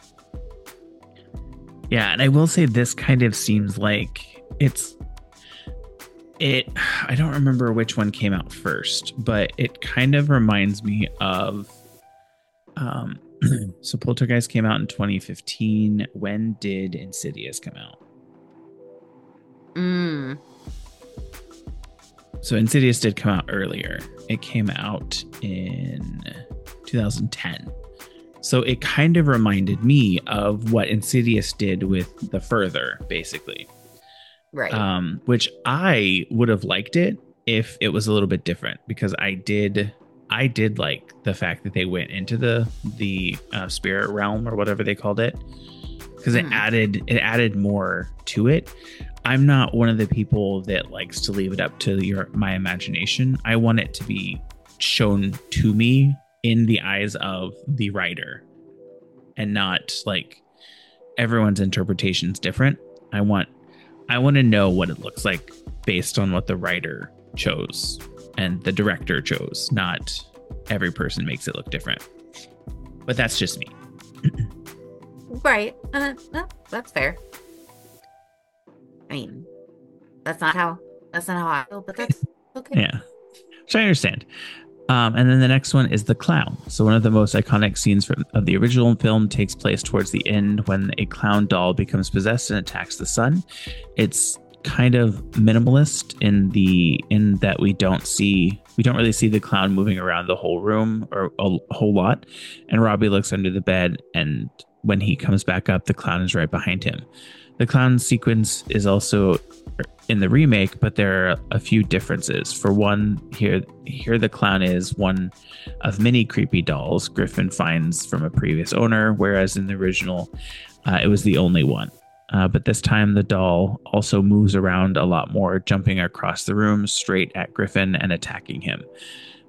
Yeah, and I will say this kind of seems like I don't remember which one came out first, but it kind of reminds me of so Poltergeist came out in 2015. When did Insidious come out? So Insidious did come out earlier. It came out in 2010. So it kind of reminded me of what Insidious did with The Further, basically. Right. Which I would have liked it if it was a little bit different, because I did like the fact that they went into the spirit realm or whatever they called it, because it added more to it. I'm not one of the people that likes to leave it up to my imagination. I want it to be shown to me in the eyes of the writer, and not like everyone's interpretation is different. I want to know what it looks like based on what the writer chose and the director chose. Not every person makes it look different. But that's just me. Right. That's fair. I mean, that's not how I feel, but that's okay. Yeah. So I understand. And then the next one is the clown. So one of the most iconic scenes of the original film takes place towards the end when a clown doll becomes possessed and attacks the son. It's kind of minimalist in that we don't really see the clown moving around the whole room or a whole lot. And Robbie looks under the bed, and when he comes back up, the clown is right behind him. The clown sequence is also in the remake, but there are a few differences. For one, here the clown is one of many creepy dolls Griffin finds from a previous owner, whereas in the original, it was the only one. But this time, the doll also moves around a lot more, jumping across the room straight at Griffin and attacking him.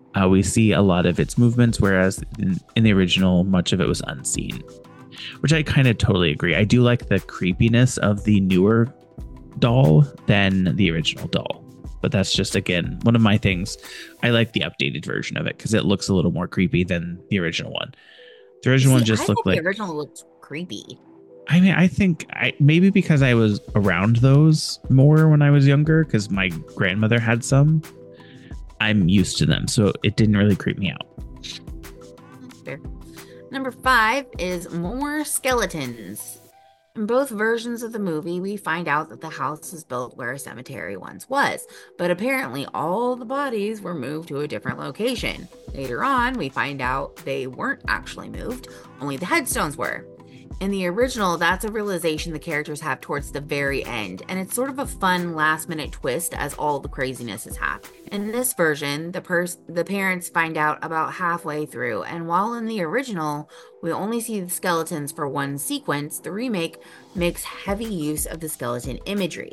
We see a lot of its movements, whereas in the original, much of it was unseen, which I kind of totally agree. I do like the creepiness of the newer doll than the original doll. But that's just, again, one of my things. I like the updated version of it because it looks a little more creepy than the original one. The original See, one I just looked thought the like, original looked creepy. I mean, I think maybe because I was around those more when I was younger, because my grandmother had some, I'm used to them. So it didn't really creep me out. Fair. Number 5 is more skeletons. In both versions of the movie, we find out that the house was built where a cemetery once was, but apparently all the bodies were moved to a different location. Later on, we find out they weren't actually moved, only the headstones were. In the original, that's a realization the characters have towards the very end, and it's sort of a fun last-minute twist as all the craziness is happening. In this version, the parents find out about halfway through, and while in the original, we only see the skeletons for one sequence, the remake makes heavy use of the skeleton imagery.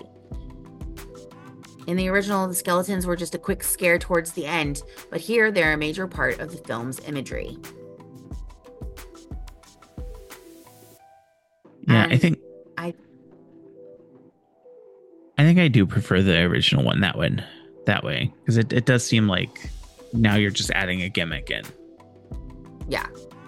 In the original, the skeletons were just a quick scare towards the end, but here they're a major part of the film's imagery. Yeah, And I I think I do prefer the original one that way because it does seem like now you're just adding a gimmick in. yeah.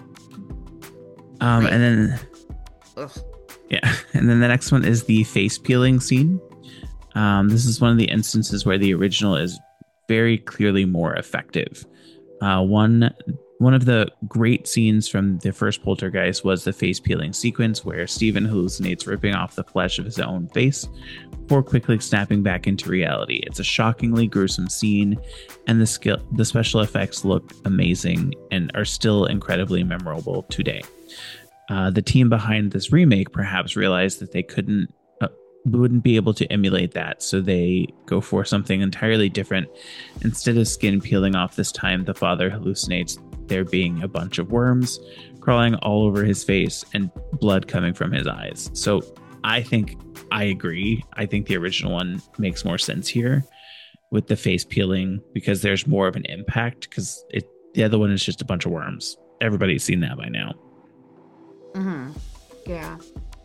And then Ugh. yeah, and then the next one is the face peeling scene. This is one of the instances where the original is very clearly more effective. One of the great scenes from the first Poltergeist was the face peeling sequence where Stephen hallucinates ripping off the flesh of his own face before quickly snapping back into reality. It's a shockingly gruesome scene, and the special effects look amazing and are still incredibly memorable today. The team behind this remake perhaps realized that they wouldn't be able to emulate that, so they go for something entirely different. Instead of skin peeling off this time, the father hallucinates there being a bunch of worms crawling all over his face and blood coming from his eyes. So I think I agree. I think the original one makes more sense here with the face peeling because there's more of an impact because the other one is just a bunch of worms. Everybody's seen that by now. Mm-hmm. Yeah.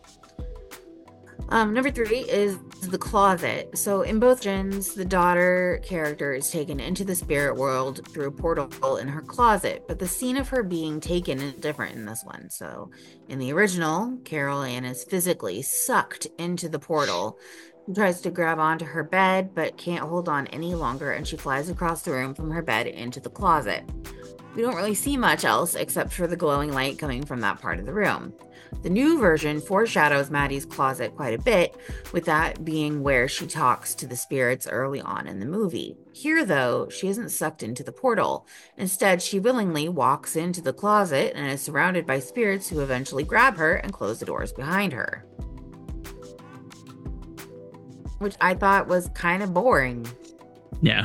Number 3 is the closet. So in both gens, the daughter character is taken into the spirit world through a portal in her closet, but the scene of her being taken is different in this one. So in the original, Carol Ann is physically sucked into the portal. She tries to grab onto her bed, but can't hold on any longer, and she flies across the room from her bed into the closet. We don't really see much else except for the glowing light coming from that part of the room. The new version foreshadows Maddie's closet quite a bit, with that being where she talks to the spirits early on in the movie. Here, though, she isn't sucked into the portal. Instead, she willingly walks into the closet and is surrounded by spirits who eventually grab her and close the doors behind her. Which I thought was kind of boring. Yeah.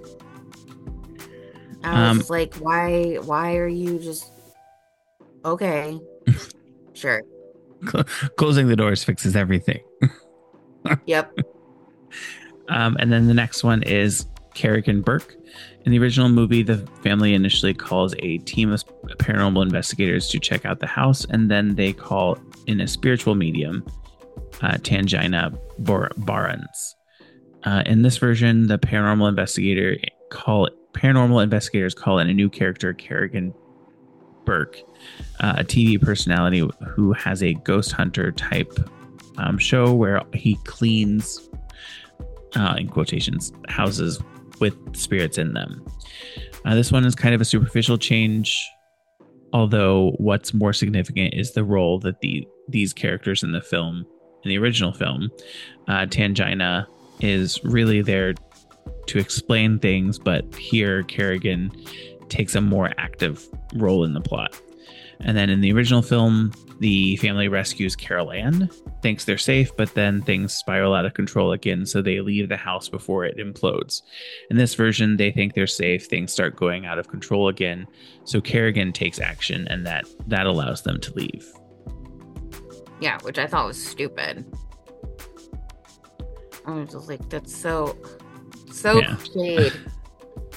I was like, why are you just okay? Sure. Closing the doors fixes everything. Yep. And then the next one is Kerrigan Burke. In the original movie, the family initially calls a team of paranormal investigators to check out the house, and then they call in a spiritual medium, Tangina Barnes. In this version, the paranormal investigators call in a new character, Kerrigan Burke, a TV personality who has a ghost hunter type show where he cleans, in quotations, houses with spirits in them. This one is kind of a superficial change, although what's more significant is the role that these characters in the original film, Tangina is really there to explain things, but here Kerrigan takes a more active role in the plot. And then in the original film, the family rescues Carol Ann, thinks they're safe, but then things spiral out of control again, so they leave the house before it implodes. In this version, they think they're safe, things start going out of control again, so Kerrigan takes action, and that allows them to leave. Yeah, which I thought was stupid. I was just like, that's so Yeah. cliched.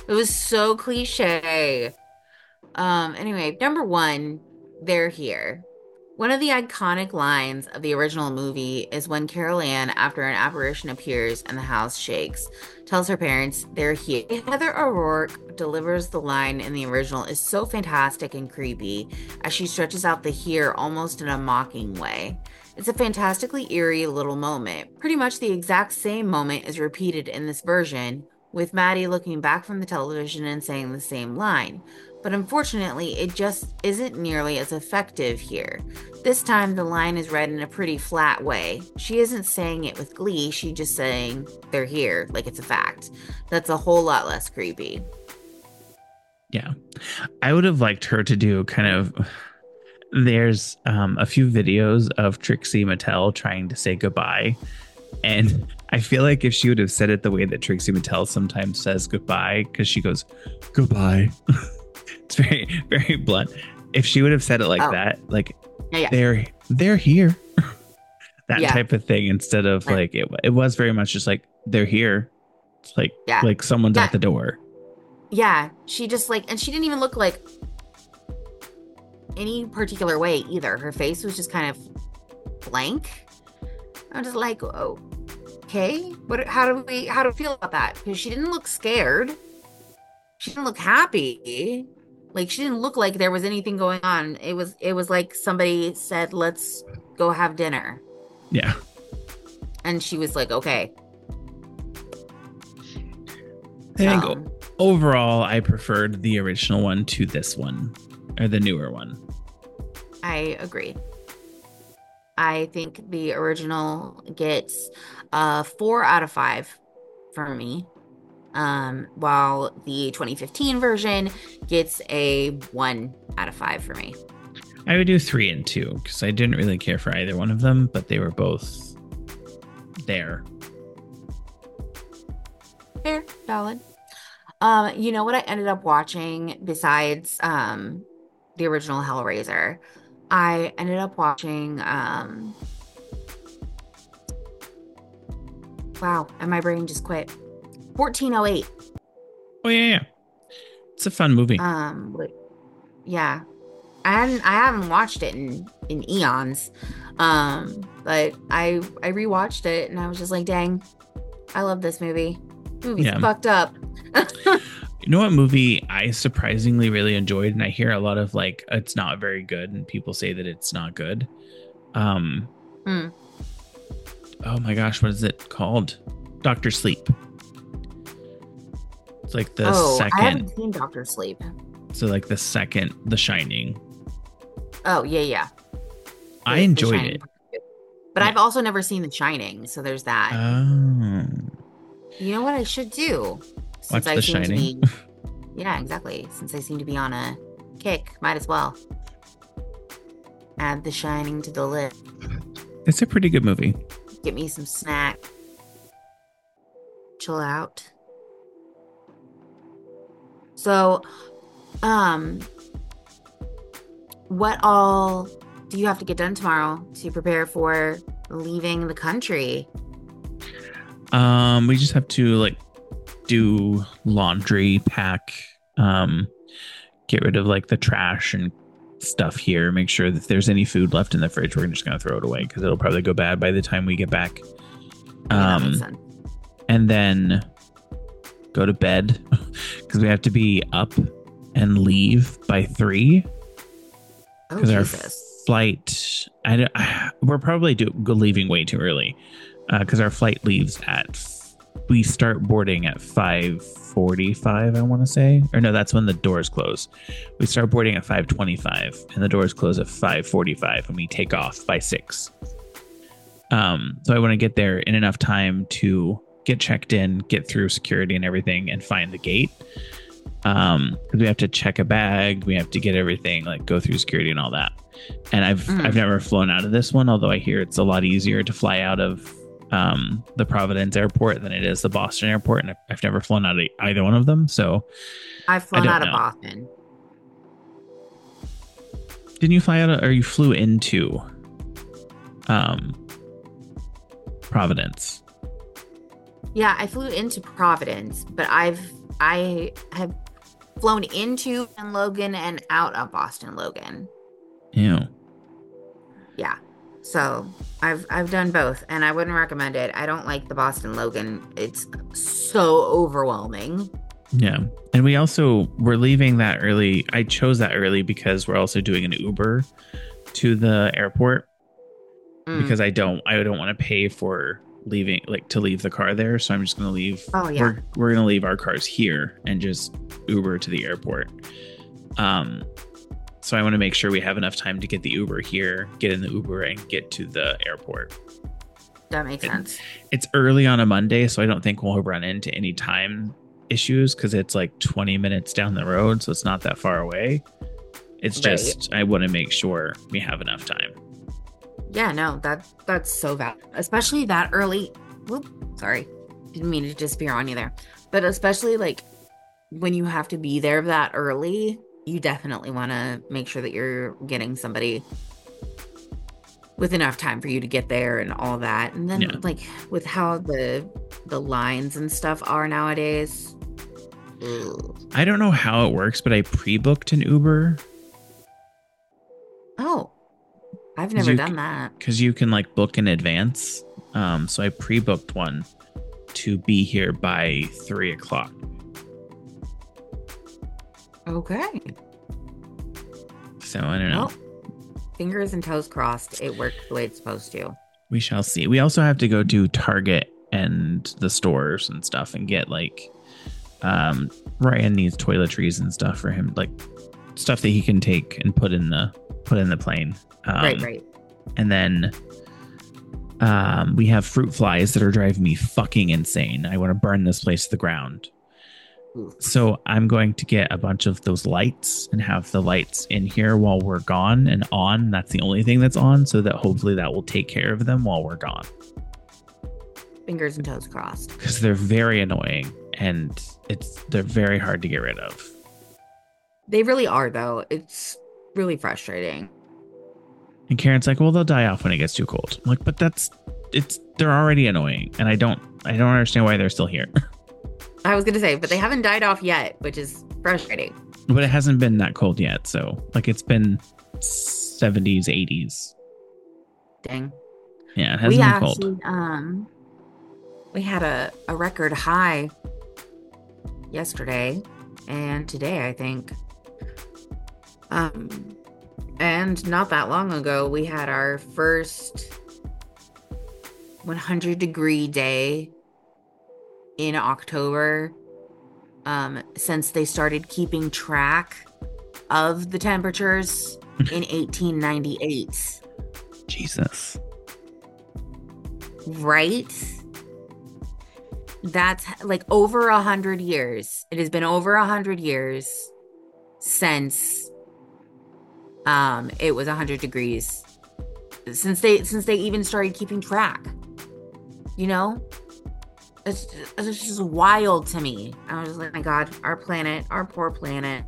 It was so cliche. Anyway, number one, they're here. One of the iconic lines of the original movie is when Carol Ann, after an apparition appears and the house shakes, tells her parents they're here. Heather O'Rourke delivers the line in the original is so fantastic and creepy as she stretches out the here almost in a mocking way. It's a fantastically eerie little moment. Pretty much the exact same moment is repeated in this version, with Maddie looking back from the television and saying the same line. But unfortunately, it just isn't nearly as effective here. This time, the line is read in a pretty flat way. She isn't saying it with glee, she's just saying, they're here, like it's a fact. That's a whole lot less creepy. Yeah. I would have liked her to do kind of. There's a few videos of Trixie Mattel trying to say goodbye. And I feel like if she would have said it the way that Trixie Mattel sometimes says goodbye, because she goes, goodbye. It's very, very blunt. If she would have said it like that, like Yeah. they're here. That Yeah. type of thing, instead of like it was very much just like they're here. It's like someone's at the door. Yeah. She just like, and she didn't even look like any particular way either. Her face was just kind of blank. I'm just like, oh, okay. How do we feel about that? Because she didn't look scared. She didn't look happy. Like she didn't look like there was anything going on. It was like somebody said, let's go have dinner. Yeah. And she was like, okay. I think overall I preferred the original one to this one, or the newer one. I agree. I think the original gets 4 out of 5 for me. While the 2015 version gets a 1 out of 5 for me. I would do 3 and 2 because I didn't really care for either one of them, but they were both there. Fair, valid. You know what I ended up watching besides the original Hellraiser? I ended up watching wow, and my brain just quit. 1408. Oh yeah. It's a fun movie. Yeah. I haven't watched it in eons. But I rewatched it and I was just like, dang, I love this movie. Movie's fucked up. You know what movie I surprisingly really enjoyed, and I hear a lot of like it's not very good and people say that it's not good. Oh my gosh, what is it called? Dr. Sleep. It's like the second. I haven't seen Dr. Sleep. So like the second The Shining. Oh, yeah. I enjoyed it. But I've also never seen The Shining, so there's that. Oh. You know what I should do? Watch The Shining. Yeah, exactly. Since I seem to be on a kick, might as well add The Shining to the list. It's a pretty good movie. Get me some snack. Chill out. So, what all do you have to get done tomorrow to prepare for leaving the country? We just have to like do laundry, pack, get rid of like the trash and stuff here, make sure that if there's any food left in the fridge, we're just gonna throw it away because it'll probably go bad by the time we get back. That makes sense. And then go to bed because we have to be up and leave by 3 because our flight we're probably leaving way too early because our flight leaves we start boarding at 5:45, I want to say, or no, that's when the doors close. We start boarding at 5:25 and the doors close at 5:45 and we take off by 6. So I want to get there in enough time to get checked in, get through security and everything, and find the gate. Because we have to check a bag, we have to get everything, like go through security and all that. And I've never flown out of this one, although I hear it's a lot easier to fly out of the Providence airport than it is the Boston airport, and I've never flown out of either one of them. So I've flown out of Boston. Didn't you fly out or you flew into Providence? Yeah, I flew into Providence, but I've I have flown into Logan and out of Boston Logan. Ew. Yeah. So I've done both and I wouldn't recommend it. I don't like the Boston Logan. It's so overwhelming. Yeah. And we're leaving that early. I chose that early because we're also doing an Uber to the airport Mm. because I don't want to pay for leaving, like, to leave the car there. So I'm just going to leave. Oh yeah. We're going to leave our cars here and just Uber to the airport. So I want to make sure we have enough time to get the Uber here, get in the Uber and get to the airport. That makes sense. It's early on a Monday, so I don't think we'll run into any time issues because it's like 20 minutes down the road, so it's not that far away. It's just I want to make sure we have enough time. Yeah, no, that's so valid. Especially that early. Whoop, sorry. Didn't mean to just veer on you there. But especially like when you have to be there that early, you definitely want to make sure that you're getting somebody with enough time for you to get there and all that. And then like with how the lines and stuff are nowadays. I don't know how it works, but I pre-booked an Uber. Oh, I've never done that. Because you can like book in advance. So I pre-booked one to be here by 3:00. Okay. So I don't know. Well, fingers and toes crossed. It worked the way it's supposed to. We shall see. We also have to go to Target and the stores and stuff and get like Ryan needs toiletries and stuff for him, like stuff that he can take and put in the plane. Right. And then we have fruit flies that are driving me fucking insane. I want to burn this place to the ground. So I'm going to get a bunch of those lights and have the lights in here while we're gone and on. That's the only thing that's on, so that hopefully that will take care of them while we're gone. Fingers and toes crossed. Because they're very annoying and they're very hard to get rid of. They really are, though. It's really frustrating. And Karen's like, well, they'll die off when it gets too cold. I'm like, but they're already annoying. And I don't understand why they're still here. I was going to say, but they haven't died off yet, which is frustrating. But it hasn't been that cold yet. So like it's been 70s, 80s. Dang. Yeah, it hasn't been cold. We had a record high yesterday and today, I think. And not that long ago, we had our first 100-degree day in October, since they started keeping track of the temperatures in 1898. Jesus. Right? That's like over 100 years. It has been over 100 years since it was 100 degrees. Since they even started keeping track. You know? It's just wild to me. I was like, my God, our planet, our poor planet.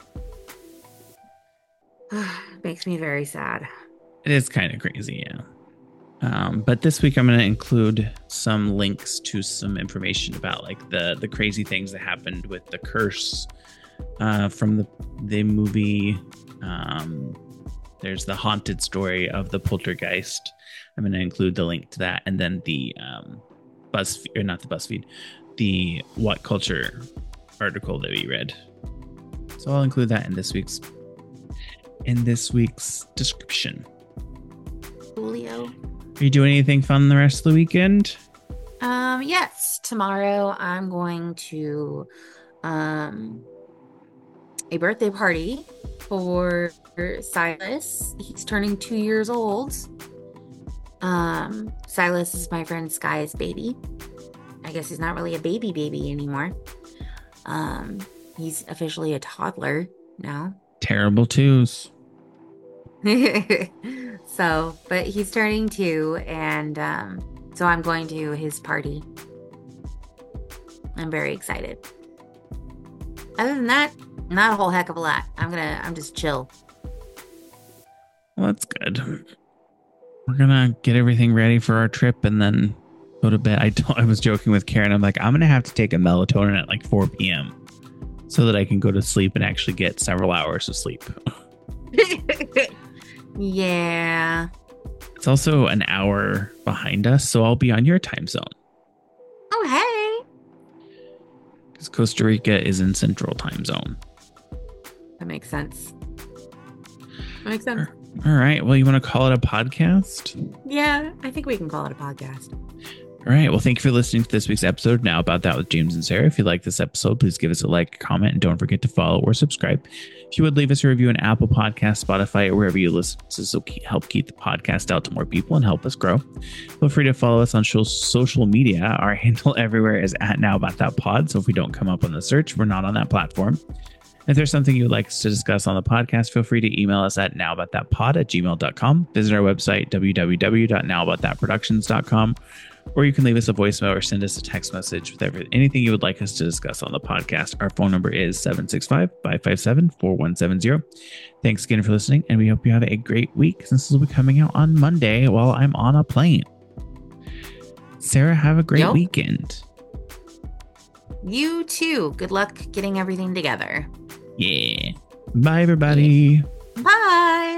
Makes me very sad. It is kind of crazy, yeah. But this week I'm going to include some links to some information about like the crazy things that happened with the curse from the movie. There's the haunted story of the poltergeist. I'm going to include the link to that, and then the BuzzFeed, or not the BuzzFeed, the What Culture article that we read. So I'll include that in this week's description. Julio. Are you doing anything fun the rest of the weekend? Yes. Tomorrow I'm going to a birthday party for Silas. He's turning 2 years old. Silas is my friend Sky's baby. I guess he's not really a baby anymore. He's officially a toddler now. Terrible twos. So, but he's turning 2, and so I'm going to his party. I'm very excited. Other than that, not a whole heck of a lot. I'm just chill. Well, that's good. We're gonna get everything ready for our trip and then go to bed. I was joking with Karen. I'm like, I'm going to have to take a melatonin at like 4 p.m. so that I can go to sleep and actually get several hours of sleep. Yeah. It's also an hour behind us, so I'll be on your time zone. Oh, hey. Because Costa Rica is in Central Time Zone. That makes sense. All right. Well, you want to call it a podcast? Yeah, I think we can call it a podcast. All right. Well, thank you for listening to this week's episode Now About That with James and Sarah. If you like this episode, please give us a like, comment, and don't forget to follow or subscribe. If you would leave us a review on Apple Podcasts, Spotify, or wherever you listen, this will help keep the podcast out to more people and help us grow. Feel free to follow us on social media. Our handle everywhere is at Now About That Pod. So if we don't come up on the search, we're not on that platform. If there's something you would like us to discuss on the podcast, feel free to email us at nowaboutthatpod@gmail.com. Visit our website, www.nowaboutthatproductions.com, or you can leave us a voicemail or send us a text message with anything you would like us to discuss on the podcast. Our phone number is 765-557-4170. Thanks again for listening, and we hope you have a great week since this will be coming out on Monday while I'm on a plane. Sarah, have a great weekend. You too. Good luck getting everything together. Yeah. Bye, everybody. Bye.